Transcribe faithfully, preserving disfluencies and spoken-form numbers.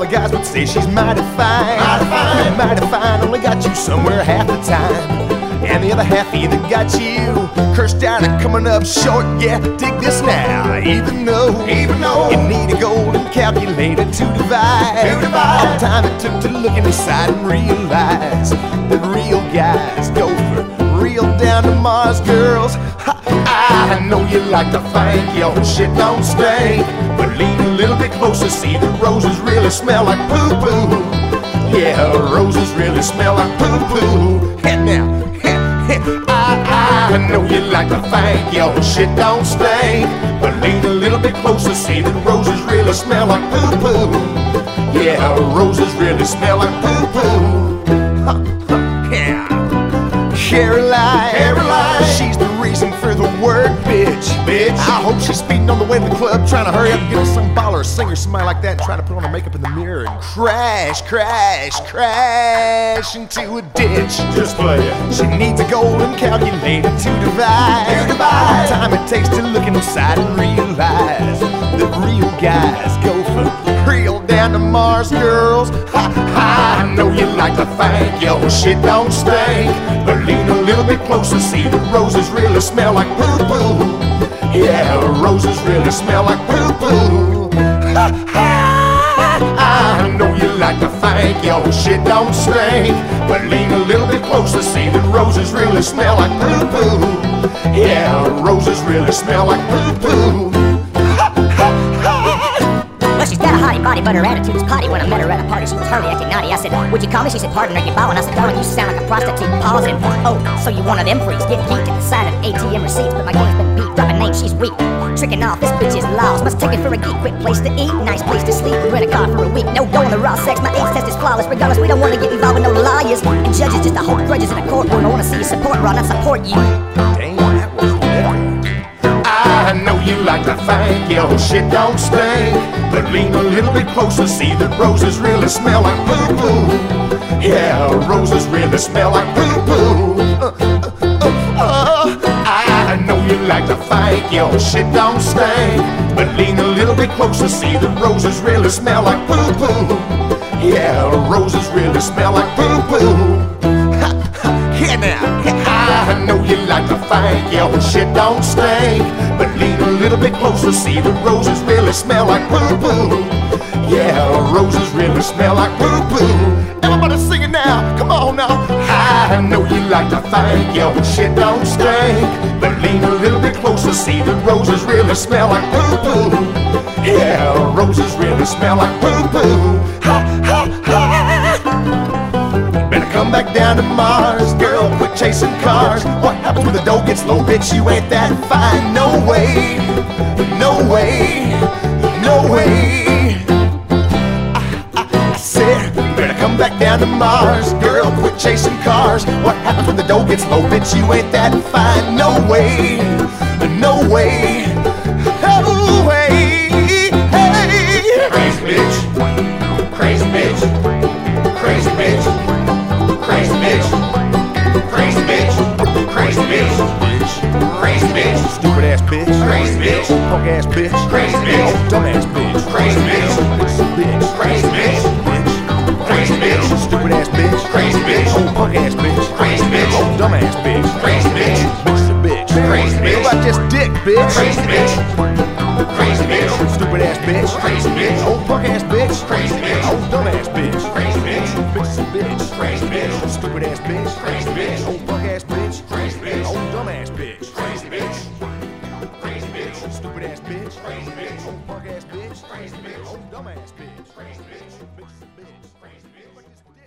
the guys would say she's mighty fine. Mighty fine, mighty fine, only got you somewhere half the time. And the other half either got you cursed out and coming up short. Yeah, dig this now. Even though, even though you need a golden calculator to divide, to divide all the time it took to look inside and realize that real guys go for real down to Mars girls. Ha, I know you like to think your shit don't stink, but lean a little bit closer, see the roses really smell like poo-poo. Yeah, roses really smell like poo-poo. Head now. I, I know you like to think your shit don't stink, but lean a little bit closer, see that roses really smell like poo-poo. Yeah, roses really smell like poo-poo. Huh, huh, yeah. Caroline, Caroline, she's the reason for the word bitch. Bitch. I hope she's speeding on the way to the club, trying to hurry up and get us some baller or singer, somebody like that, and trying to put on her makeup in the mirror and crash, crash, crash into a ditch. Just play it. She needs a golden calculator to divide, to divide the time it takes to look inside and realize that real guys go for real down to Mars girls. Ha, ha, I know you like to think your shit don't stink, but lean a little bit closer, see the roses really smell like poo-poo. Yeah, roses really smell like poo-poo. Ha, ha, I know you like to think your shit don't stink, but lean a little bit closer, see that roses really smell like poo-poo. Yeah, roses really smell like poo-poo. Well, she's got a hottie body, but her attitude is potty. When I met her at a party, she was hardly acting naughty. I said, would you call me? She said, pardon, are you bowing? I said, darling, you sound like a prostitute pausing. Oh, so you one of them freaks, get geeked at the sight of A T M receipts, but my game's been beat, dropping names, she's weak. Tricking off, this bitch is lost. Must take it for a geek, quick place to eat, nice place to sleep, rent a car for a week. No go on the raw sex, my AIDS test is flawless. Regardless, we don't want to get involved with no lawyers and judges just to hold grudges in a courtroom. I want to see you support Raw, not support you. Damn, that was better. I know you like to think your shit don't stink, but lean a little bit closer, see that roses really smell like poo-poo. Yeah, roses really smell like poo-poo. Uh, uh, uh, uh, I know you like to think your shit don't stink, but lean a little bit closer, see that roses really smell like poo-poo. Yeah, roses really smell like poo-poo. Here now, I know you like to think your shit don't stink, but lean a little bit closer, see the roses really smell like poo-poo. Yeah, roses really smell like poo-poo. Everybody sing it now, come on now. I know you like to think your shit don't stink, but lean a little bit closer, see the roses really smell like poo-poo. Yeah, roses really smell like poo-poo. Ha, ha, ha. Better come back down to Mars, girl, quit chasing cars. What happens when the dough gets low, bitch? You ain't that fine. No way, no way, no way. I, I, I said, better come back down to Mars, girl, quit chasing cars. What happens when the dough gets low, bitch? You ain't that fine. No way, no way, no way. Hey, crazy bitch, crazy bitch, crazy bitch. Crazy bitch, crazy bitch, crazy bitch, crazy bitch, stupid ass bitch, crazy bitch, punk ass bitch, crazy bitch, dumb ass bitch, crazy bitch, bitch, crazy bitch, bitch, crazy bitch, stupid ass bitch, crazy bitch, old punk ass bitch, crazy bitch, old dumb ass bitch, crazy bitch, bitch a bitch, crazy bitch, what about this dick, bitch, crazy bitch, crazy bitch, stupid ass bitch, crazy bitch, old punk ass bitch, crazy bitch, old dumb ass bitch, crazy bitch, bitch a bitch, crazy bitch, stupid ass bitch, crazy bitch, old punk ass bitch, crazy bitch, old dumb ass bitch, crazy bitch, crazy bitch, stupid ass bitch, crazy bitch, old punk ass bitch, crazy bitch, old dumb ass bitch, crazy bitch, bitch a bitch, crazy bitch.